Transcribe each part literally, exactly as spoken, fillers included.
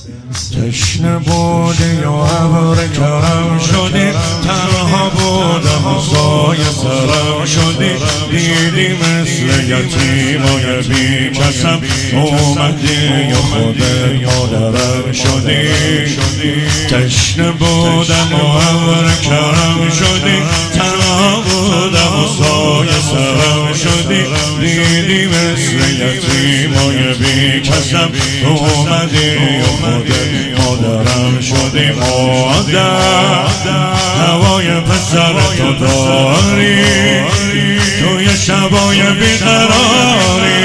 تشنه بودی و ابر کرم شدی، تنها بودم و سایه سرم شدی، دیدی مثل یتیمای بی کسم اومدی و خودت مادرم شدی. تشنه بودم و ابر کرم شدی، تنها بودم و سایه سرم شدی، دیدی مثل یتیمای بی کسم اومدی و خودت مادرم شدی. مادر هوای پسر تو داری، توی شبای بیقراری.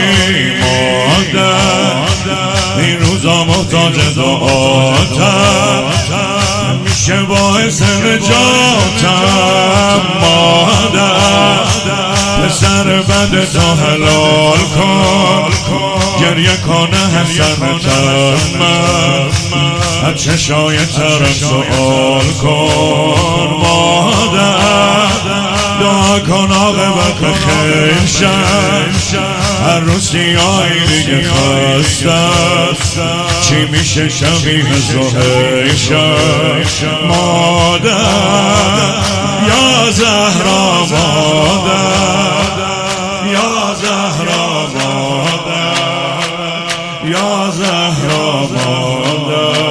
مادر این روزا محتاج دعاتم، میشه باعث نجاتم. مادر پسر بد تو حلال کن، گریه کنه حسنتم، از چشای ترم سؤال کن. مادر دعا کن عاقبت خیر شد، هر روز سیاهی دیگه خستم، چی میشه شبیه زهیر شد. مادر یا زهرا، مادر یا زهرا، مادر یا زهرا، مادر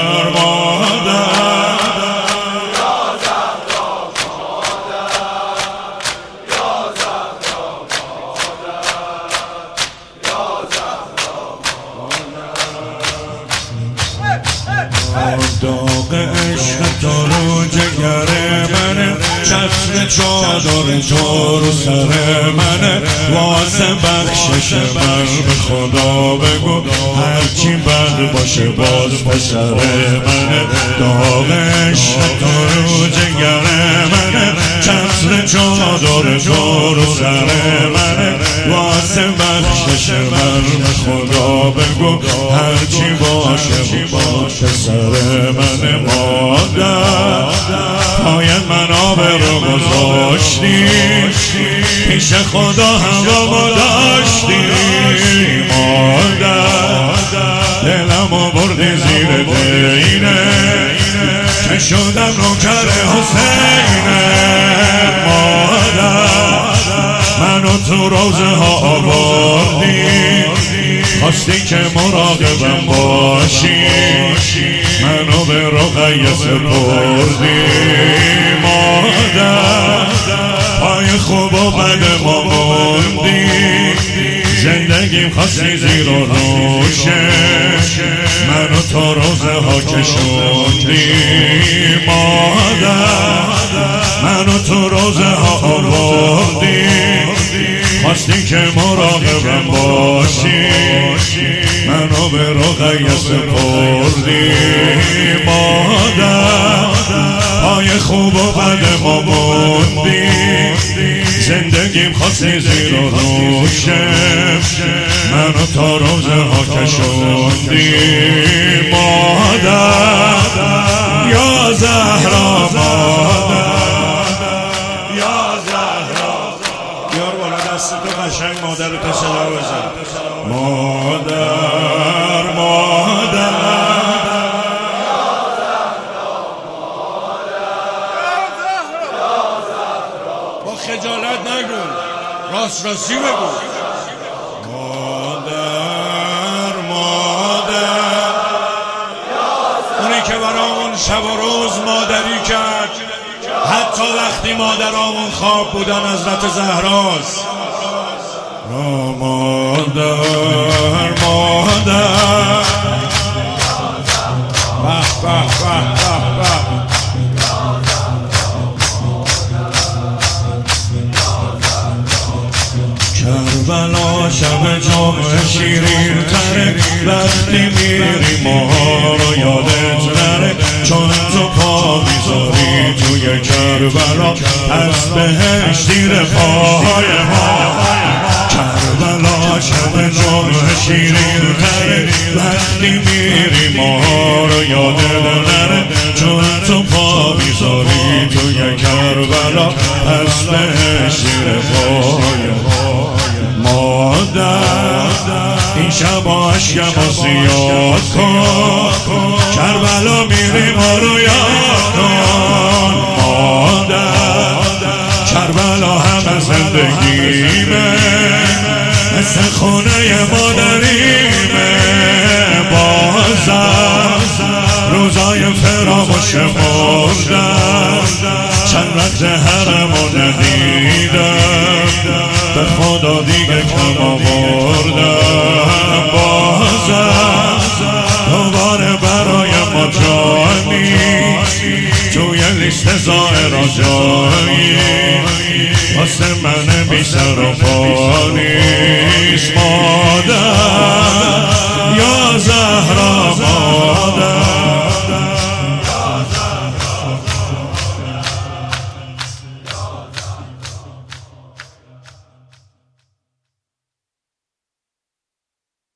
داغ عشق تو رو جگر منه، چتر چادر تو رو سر منه، واسه بخشش من به خدا بگو، هرچی بد باشه باز پسر منه. داغ عشق تو رو جگر منه، چتر چادر تو رو سر منه، واسه بخشش من به خدا بگو، هرچی باشه باز پسر منه. مادر پای من آبرو گذاشتی، پیش خدا هوا داشتی. مادر دلمو بردی زیر دینه، که شدم نوکر حسینه. مادر منو تو روزه ها آوردی، خواستی که مراقبم باشی، منو به رقیه سپردی. مادر پای خوب و بد ما موندی، زندگیم خواستی زیر و روشه، منو تا روزه ها کشوندی. مادر منو تو روزه ها آوردی، خواستی که مراقبم باشی، منو به رقیه سپردی. مادر پای خوب و بد ما موندی، زندگیم خواستی زیر و روشه، منو تا روزه ها کشوندی. مادر یا زهرا، مادر یا زهرا. بیار بالا دست تو قشنگ مادر تو صدا بزن. مادر مادر با خجالت نگو، راست راستی بگو. مادر مادر اونی که برامون شب و روز مادری کرد، حتی وقتی مادرامون خواب بودن حضرت زهراست. مادر مادر به به به به کربلا شب جمعه شیرین تره، وقتی میری ما رو یادت نره، چون تو پا میذاری توی کربلا، پس بهش زیر پاهای ما. کربلا شب جمعه شیرین تره، وقتی میری ما رو یادت نره، چون تو پا میذاری توی کربلا، پس بهش زیر پاهای ما. مادر این شب اشکم زیاد کن، ما داریم بازم روزای فراموش مردم چند وقت حرمو ندیدم به خدا دیگه کم آوردم بازم دوباره برای ما جانی توی لیست زائرا جایی واسه من بی سر و پا نیست ما